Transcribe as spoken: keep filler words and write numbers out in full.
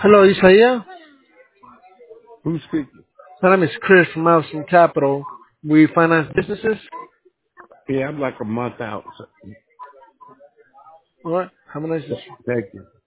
Hello, Isaiah. Who's speaking? My name is Chris from Madison Capital. We finance businesses. Yeah, I'm like a month out. So, All right. How many is this? thank you.